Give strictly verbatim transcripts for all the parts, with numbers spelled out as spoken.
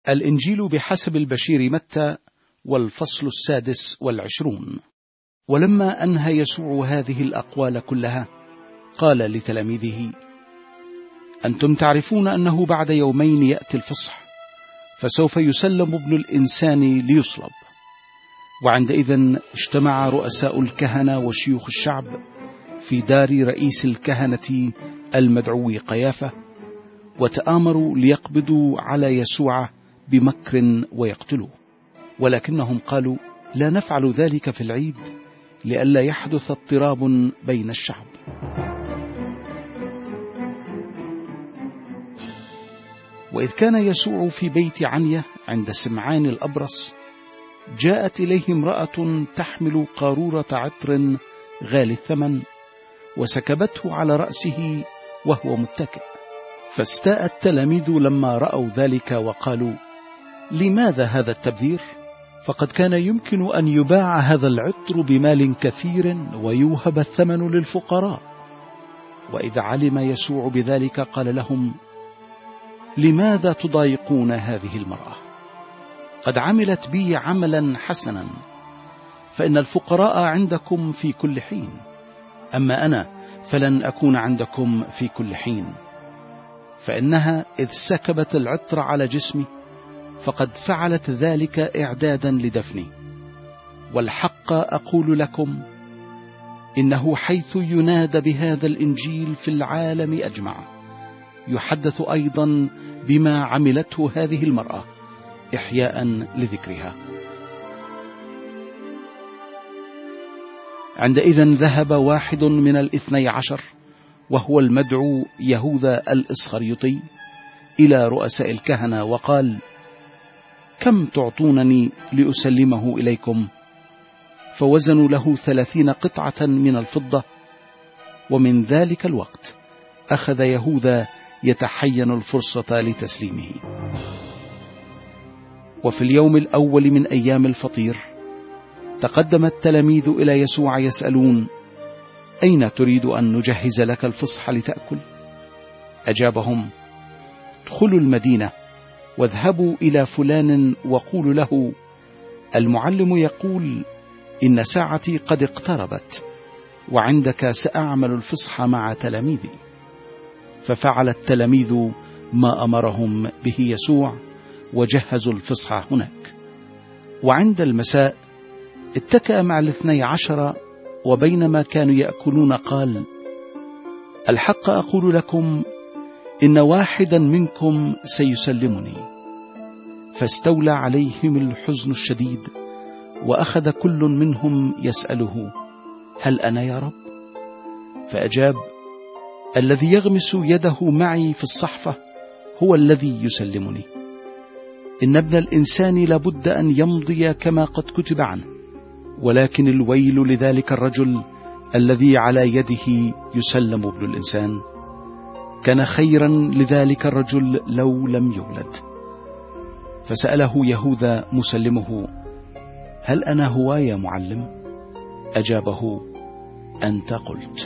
الإنجيل بحسب البشير متى، والفصل السادس والعشرون. ولما أنهى يسوع هذه الأقوال كلها قال لتلاميذه: أنتم تعرفون أنه بعد يومين يأتي الفصح، فسوف يسلم ابن الإنسان ليصلب. وعندئذ اجتمع رؤساء الكهنة وشيوخ الشعب في دار رئيس الكهنة المدعو قيافة، وتآمروا ليقبضوا على يسوع بمكر ويقتلوه. ولكنهم قالوا: لا نفعل ذلك في العيد، لئلا يحدث اضطراب بين الشعب. وإذ كان يسوع في بيت عنية عند سمعان الأبرص، جاءت إليه امرأة تحمل قارورة عطر غالي الثمن، وسكبته على رأسه وهو متكئ. فاستاء التلاميذ لما رأوا ذلك وقالوا: لماذا هذا التبذير؟ فقد كان يمكن أن يباع هذا العطر بمال كثير ويوهب الثمن للفقراء. وإذا علم يسوع بذلك قال لهم: لماذا تضايقون هذه المرأة؟ قد عملت بي عملا حسنا، فإن الفقراء عندكم في كل حين، أما أنا فلن أكون عندكم في كل حين. فإنها إذ سكبت العطر على جسمي فقد فعلت ذلك إعدادا لدفني. والحق أقول لكم إنه حيث ينادى بهذا الإنجيل في العالم أجمع، يحدث أيضا بما عملته هذه المرأة إحياء لذكرها. عندئذ ذهب واحد من الاثني عشر، وهو المدعو يهوذا الإسخريوطي، إلى رؤساء الكهنة وقال: كم تعطونني لأسلمه إليكم؟ فوزنوا له ثلاثين قطعة من الفضة. ومن ذلك الوقت أخذ يهوذا يتحين الفرصة لتسليمه. وفي اليوم الأول من أيام الفطير تقدم التلاميذ إلى يسوع يسألون: أين تريد أن نجهز لك الفصح لتأكل؟ أجابهم: ادخلوا المدينة واذهبوا إلى فلان وقولوا له: المعلم يقول إن ساعتي قد اقتربت، وعندك سأعمل الفصح مع تلاميذي. ففعل التلاميذ ما أمرهم به يسوع، وجهزوا الفصح هناك. وعند المساء اتكأ مع الاثني عشر، وبينما كانوا يأكلون قال: الحق أقول لكم إن واحدا منكم سيسلمني. فاستولى عليهم الحزن الشديد، وأخذ كل منهم يسأله: هل أنا يا رب؟ فأجاب: الذي يغمس يده معي في الصحفة هو الذي يسلمني. إن ابن الإنسان لابد أن يمضي كما قد كتب عنه، ولكن الويل لذلك الرجل الذي على يده يسلم ابن الإنسان. كان خيرا لذلك الرجل لو لم يولد. فسأله يهوذا مسلمه: هل أنا هو يا معلم؟ أجابه: أنت قلت.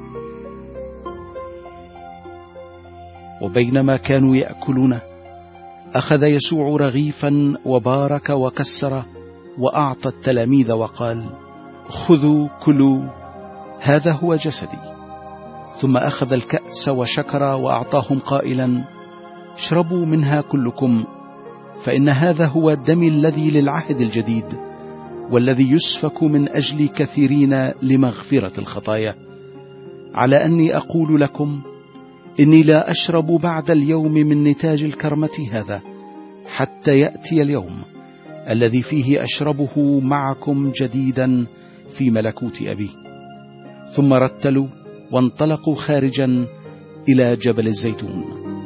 وبينما كانوا يأكلون أخذ يسوع رغيفا وبارك وكسر وأعطى التلاميذ وقال: خذوا كلوا، هذا هو جسدي. ثم أخذ الكأس وشكر وأعطاهم قائلا: اشربوا منها كلكم، فإن هذا هو دمي الذي للعهد الجديد، والذي يسفك من أجل كثيرين لمغفرة الخطايا. على أني أقول لكم إني لا أشرب بعد اليوم من نتاج الكرمة هذا حتى يأتي اليوم الذي فيه أشربه معكم جديدا في ملكوت أبي. ثم رتلوا وانطلقوا خارجا إلى جبل الزيتون.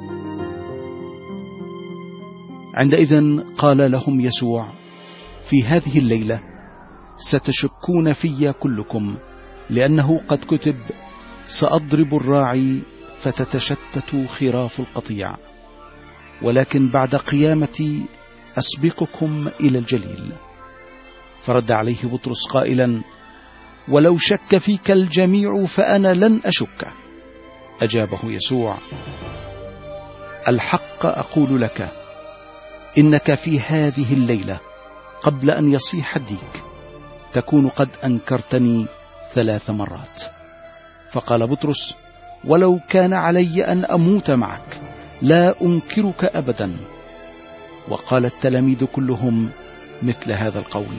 عندئذ قال لهم يسوع: في هذه الليلة ستشكون في كلكم، لأنه قد كتب: سأضرب الراعي فتتشتت خراف القطيع. ولكن بعد قيامتي أسبقكم إلى الجليل. فرد عليه بطرس قائلا: ولو شك فيك الجميع فأنا لن أشك. أجابه يسوع: الحق أقول لك إنك في هذه الليلة قبل أن يصيح الديك تكون قد أنكرتني ثلاث مرات. فقال بطرس: ولو كان علي أن أموت معك لا أنكرك أبدا. وقال التلاميذ كلهم مثل هذا القول.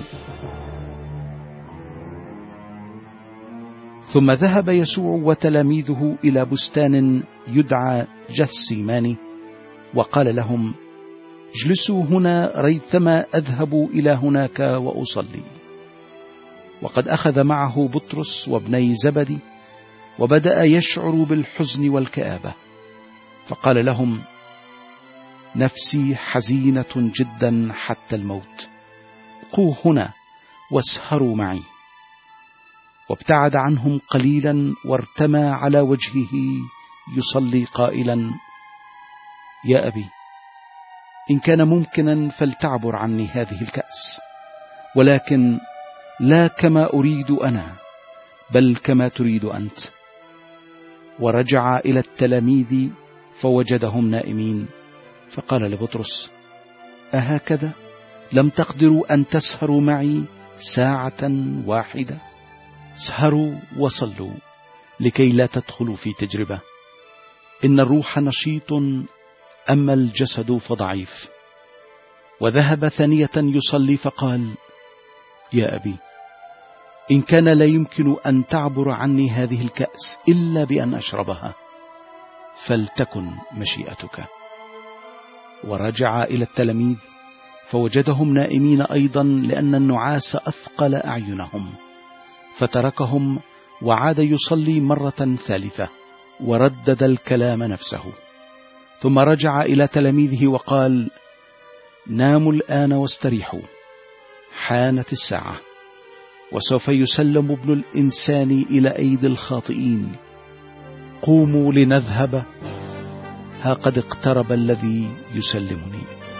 ثم ذهب يسوع وتلاميذه إلى بستان يدعى جثسيماني، وقال لهم: اجلسوا هنا ريثما أذهب إلى هناك وأصلي. وقد أخذ معه بطرس وابني زبدي، وبدأ يشعر بالحزن والكآبة، فقال لهم: نفسي حزينة جدا حتى الموت، ابقوا هنا واسهروا معي. وابتعد عنهم قليلا وارتمى على وجهه يصلي قائلا: يا أبي، إن كان ممكنا فلتعبر عني هذه الكأس، ولكن لا كما أريد أنا بل كما تريد أنت. ورجع إلى التلاميذ فوجدهم نائمين، فقال لبطرس: أهكذا لم تقدروا أن تسهروا معي ساعة واحدة؟ اسهروا وصلوا لكي لا تدخلوا في تجربة. إن الروح نشيط أما الجسد فضعيف. وذهب ثانية يصلي فقال: يا أبي، إن كان لا يمكن أن تعبر عني هذه الكأس إلا بأن أشربها، فلتكن مشيئتك. ورجع إلى التلاميذ فوجدهم نائمين أيضا، لأن النعاس أثقل أعينهم، فتركهم وعاد يصلي مرة ثالثة، وردد الكلام نفسه. ثم رجع إلى تلاميذه وقال: ناموا الآن واستريحوا، حانت الساعة، وسوف يسلم ابن الإنسان إلى أيدي الخاطئين. قوموا لنذهب، ها قد اقترب الذي يسلمني.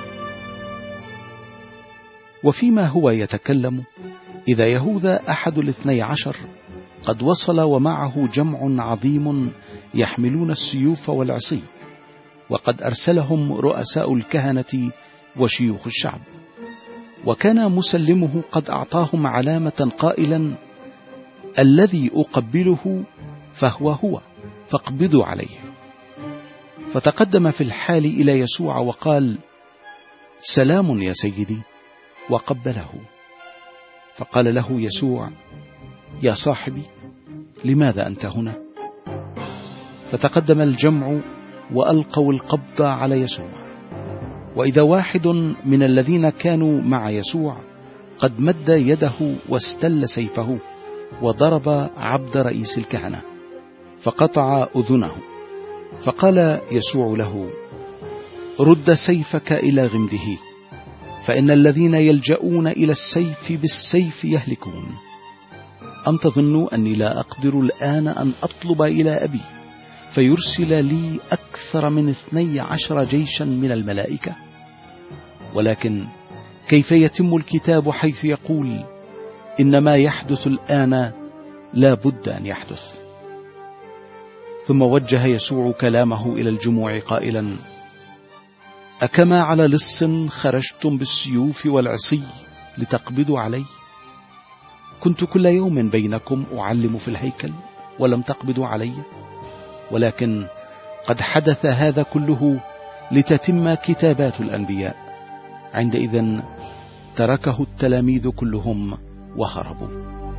وفيما هو يتكلم، إذا يهوذا أحد الاثني عشر قد وصل، ومعه جمع عظيم يحملون السيوف والعصي، وقد أرسلهم رؤساء الكهنة وشيوخ الشعب. وكان مسلمه قد أعطاهم علامة قائلا: الذي أقبله فهو هو، فاقبضوا عليه. فتقدم في الحال إلى يسوع وقال: سلام يا سيدي، وقبله. فقال له يسوع: يا صاحبي، لماذا أنت هنا؟ فتقدم الجمع وألقوا القبض على يسوع، وإذا واحد من الذين كانوا مع يسوع قد مد يده واستل سيفه وضرب عبد رئيس الكهنة فقطع أذنه. فقال يسوع له: رد سيفك إلى غمده، فإن الذين يلجؤون إلى السيف بالسيف يهلكون. أم تظنوا أني لا أقدر الآن أن أطلب إلى أبي فيرسل لي أكثر من اثني عشر جيشا من الملائكة؟ ولكن كيف يتم الكتاب حيث يقول: إن ما يحدث الآن لا بد أن يحدث؟ ثم وجه يسوع كلامه إلى الجموع قائلا: أكما على لص خرجتم بالسيوف والعصي لتقبضوا علي؟ كنت كل يوم بينكم أعلم في الهيكل ولم تقبضوا علي، ولكن قد حدث هذا كله لتتم كتابات الأنبياء. عندئذ تركه التلاميذ كلهم وهربوا.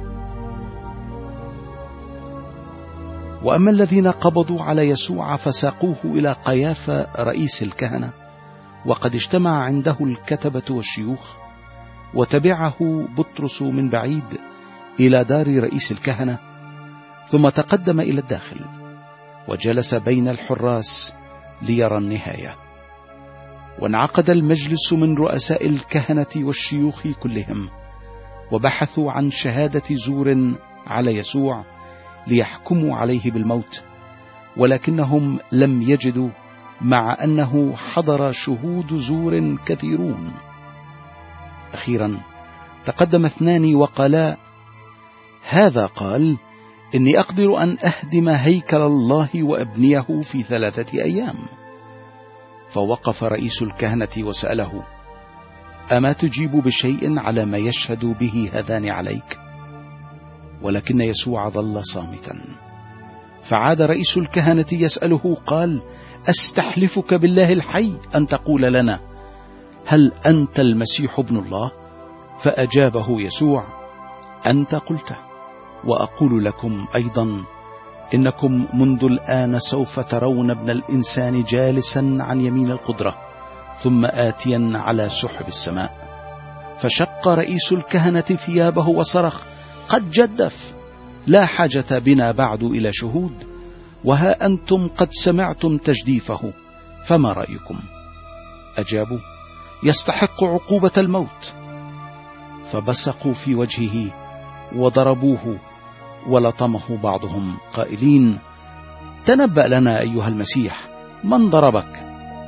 وأما الذين قبضوا على يسوع فساقوه إلى قيافة رئيس الكهنة، وقد اجتمع عنده الكتبة والشيوخ. وتبعه بطرس من بعيد إلى دار رئيس الكهنة، ثم تقدم إلى الداخل وجلس بين الحراس ليرى النهاية. وانعقد المجلس من رؤساء الكهنة والشيوخ كلهم، وبحثوا عن شهادة زور على يسوع ليحكموا عليه بالموت، ولكنهم لم يجدوا، مع أنه حضر شهود زور كثيرون. أخيرا تقدم اثنان وقالا: هذا قال: إني أقدر أن أهدم هيكل الله وأبنيه في ثلاثة أيام. فوقف رئيس الكهنة وسأله: أما تجيب بشيء على ما يشهد به هذان عليك؟ ولكن يسوع ظل صامتا. فعاد رئيس الكهنة يسأله قال: أستحلفك بالله الحي أن تقول لنا هل أنت المسيح ابن الله؟ فأجابه يسوع: أنت قلته، وأقول لكم أيضا إنكم منذ الآن سوف ترون ابن الإنسان جالسا عن يمين القدرة ثم آتيا على سحب السماء. فشق رئيس الكهنة ثيابه وصرخ: قد جدف، لا حاجة بنا بعد إلى شهود، وها أنتم قد سمعتم تجديفه، فما رأيكم؟ أجابوا: يستحق عقوبة الموت. فبصقوا في وجهه وضربوه ولطمه بعضهم قائلين: تنبأ لنا أيها المسيح، من ضربك؟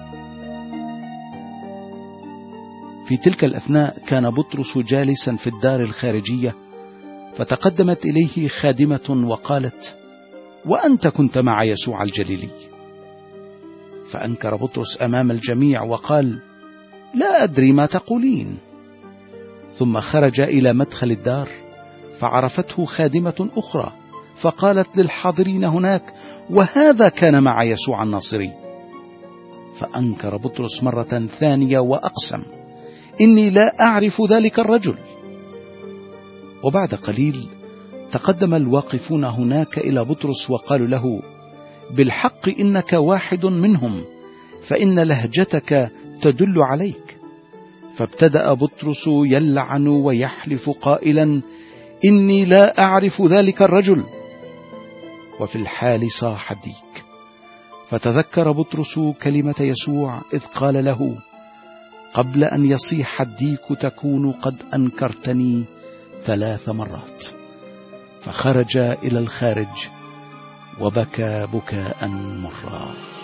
في تلك الأثناء كان بطرس جالسا في الدار الخارجية، فتقدمت إليه خادمة وقالت: وأنت كنت مع يسوع الجليلي. فأنكر بطرس أمام الجميع وقال: لا أدري ما تقولين. ثم خرج إلى مدخل الدار، فعرفته خادمة أخرى، فقالت للحاضرين هناك: وهذا كان مع يسوع الناصري. فأنكر بطرس مرة ثانية وأقسم: إني لا أعرف ذلك الرجل. وبعد قليل تقدم الواقفون هناك إلى بطرس وقالوا له: بالحق إنك واحد منهم، فإن لهجتك تدل عليك. فابتدأ بطرس يلعن ويحلف قائلا: إني لا أعرف ذلك الرجل. وفي الحال صاح الديك. فتذكر بطرس كلمة يسوع إذ قال له: قبل أن يصيح الديك تكون قد أنكرتني ثلاث مرات. فخرج إلى الخارج وبكى بكاء مرا.